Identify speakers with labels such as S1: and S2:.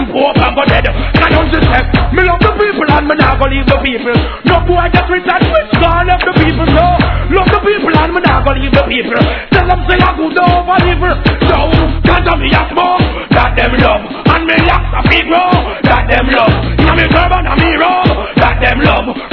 S1: poor and go dead. Can you just say, me love the people and me not go leave the people. No boy get rich and rich, God love the people. No, love the people and me not go leave the people. Tell them say I good over evil. So, can't tell me a smoke, that them love. And me locks a big row, that them love. Now me turban and me robe, that them love.